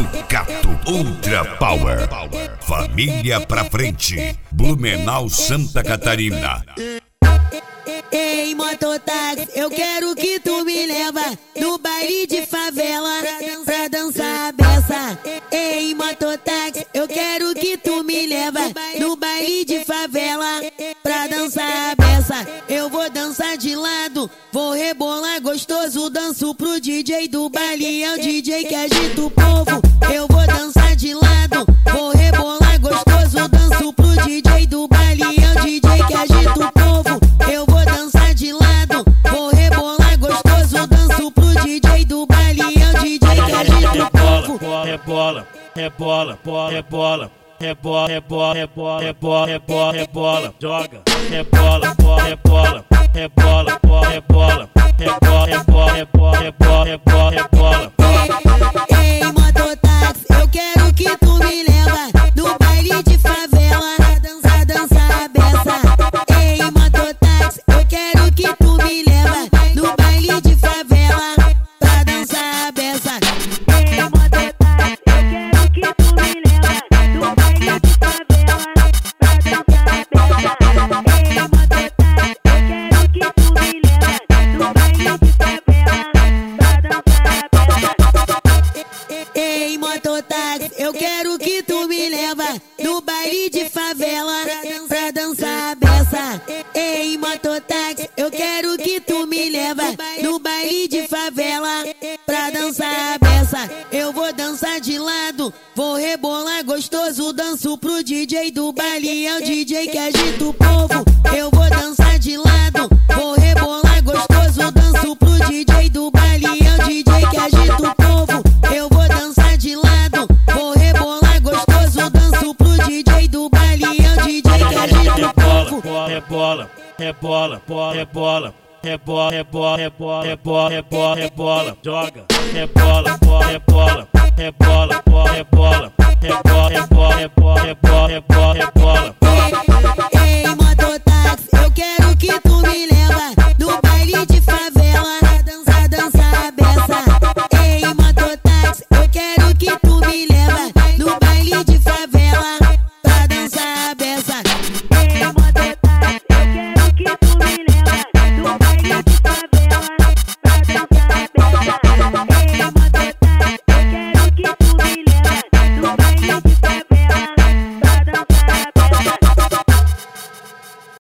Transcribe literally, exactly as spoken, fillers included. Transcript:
Sucato Ultra Power. Família pra frente. Blumenau, Santa Catarina. Ei, mototáxi, eu quero que tu me leva no baile de favela pra dançar a beça. Ei, mototáxi, eu quero que tu me leva no baile de favela pra dançar a beça. Eu vou dançar de lado, vou rebolar gostoso, danço pro D J do baile, é o D J que agita o povo. Eu vou dançar de lado, vou rebolar gostoso, danço pro D J do baile, é o D J que agita o povo. Eu vou dançar de lado, vou rebolar gostoso, danço pro D J do baile, é o D J que agita o povo. Rebola, rebola, rebola, rebola, rebola, rebola, rebola, rebola, rebola, joga, rebola, rebola, rebola, rebola, rebola, rebola, rebola, rebola, rebola, rebola. Ei, mototáxi, eu quero que tu me leva no baile de favela pra dançar, dançar a beça. Ei, mototáxi, eu quero que tu me leva no baile de favela pra dançar a beça. Ei, mototáxi, eu quero que tu me leva no baile de favela pra dançar a beça. Ei, mototáxi, eu quero que tu me leva no baile de favela pra dançar a beça. Ei, mototáxi, eu quero que tu me leva no baile de favela pra dançar a beça. Ei, mototáxi, eu quero que tu me leva no baile de favela pra dançar a beça. Eu vou dançar de lado, vou rebolar gostoso, danço pro D J do baile, é o D J que agita o povo. Eu vou dançar de lado, vou rebolar gostoso, danço pro D J do baile, é o D J que agita o povo. Eu vou dançar de lado, vou rebolar gostoso, danço pro D J do baile, é o D J que agita o povo. Rebola, rebola, rebola, rebola, rebola, rebola, rebola, rebola, rebola, joga, rebola, rebola, rebola, rebola, rebola, rebola, rebola, rebola, rebola, rebola. Ei, mototáxi, eu quero